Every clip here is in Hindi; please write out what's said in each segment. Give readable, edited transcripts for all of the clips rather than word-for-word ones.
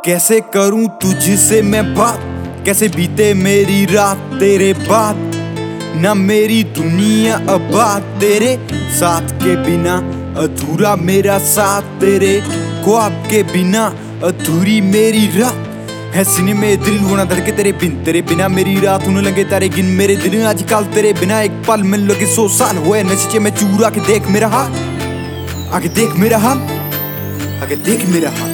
कैसे करूं तुझसे मैं बात, कैसे बीते मेरी रात तेरे बाद। ना मेरी दुनिया आबाद तेरे साथ के बिना, अधूरा मेरा साथ तेरे ख्वाब के बिना, अधूरी मेरी रात है। सीने में दिल होना धड़के तेरे बिना मेरी रात होने लगे तारे गिन मेरे दिन आजकल तेरे बिना एक पल में लगे 100 साल हुए नशे में चूर। आके देख मेरा हाल, आगे देख मेरा हाल, आगे देख मेरा हाल।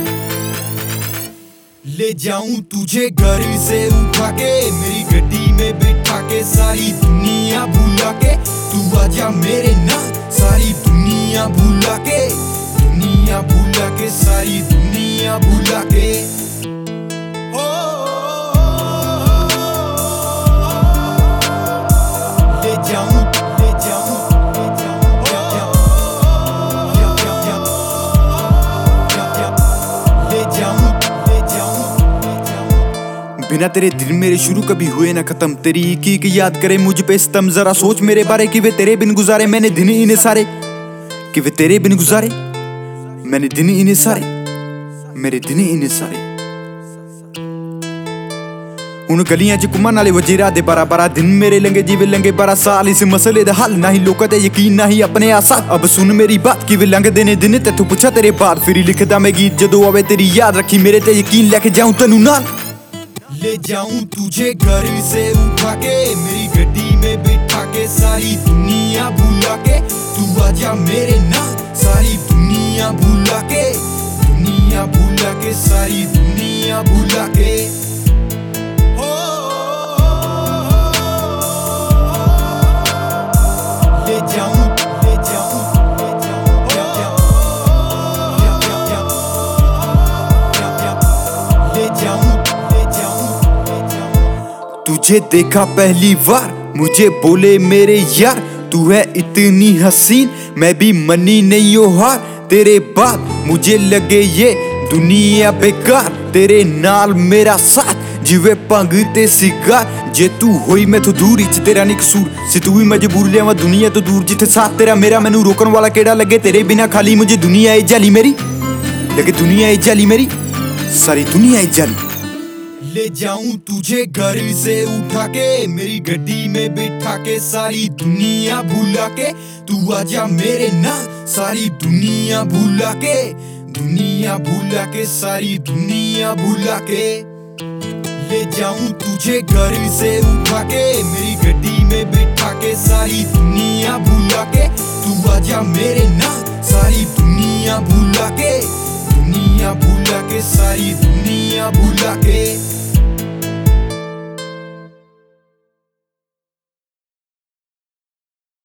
ले जाऊं तुझे घर से उठा के, मेरी गड्डी में बिठा के, सारी दुनिया भुला के तू आजा मेरे नाल। सारी दुनिया भुला के, दुनिया भुला के, सारी दुनिया भुला के। ले जाऊं, ले जाऊं, ले जाऊं, ले जाऊं, ले जाऊं। बिना तेरे दिन मेरे शुरू कभी हुए ना खत्म, तेरी एक याद करे मुझ पे सितम। जरा सोच मेरे बारे कि वे तेरे बिन गुजारे मैंने दिन इन्हें सारे, कि वे तेरे बिन गुजारे मैंने दिन इन्हें सारे, मेरे दिन इन्हें सारे। उन गलियां च घुमन आले वजे रात दे 12-12 दिन मेरे लंगे जीवे लंगे 12 साल। इस मसले दा हल ना ही लोकां ते यकीन ना ही अपने आसा। अब सुन मेरी बात कि वे लंघदे ने दिन ते तू पुछा तेरे बाद फिर लिखदा मैं गीत जदों आवे तेरी याद। रखी मेरे ते यकीन लेके जाऊं तैनू नाल। ले जाऊं तुझे घर से उठा के, मेरी गड्डी में बिठा के, सारी दुनिया भुला के तू आजा मेरे नाल। सारी दुनिया भुला के, दुनिया भुला के, सारी दुनिया भुला के। ले जाऊं, ले जाऊं, ले जाऊं, ले जाऊं, ले जाऊं, ले जाऊं। तुझे देखा पहली बार मुझे बोले मेरे यार, तू है इतनी हसीन मैं भी मनी नहीं हो हार। तेरे बाद मुझे लगे ये दुनिया बेकार, तेरे नाल मेरा साथ जिवे भंग ते सिगार। जे तू होई मैं तो दूर च तेरा नी कसूर, से तू ही मजबूर लिया दुनिया तो दूर। जिथे साथ तेरा मेरा मैनू रोकन वाला केड़ा लगे, तेरे बिना खाली मुझे दुनिया है जाली मेरी, लगे दुनिया है जाली मेरी, सारी दुनिया है जाली। ले जाऊं तुझे घर से उठा के, मेरी गड्डी में बिठा के, सारी दुनिया भुला के तू आजा मेरे नाल। सारी दुनिया भुला के, दुनिया भुला के, सारी दुनिया भुला के। ले जाऊं तुझे घर से उठा के, मेरी गड्डी में बिठा के, सारी दुनिया भुला के तू आजा मेरे नाल। सारी दुनिया भुला के, दुनिया भुला के, सारी दुनिया भुला के।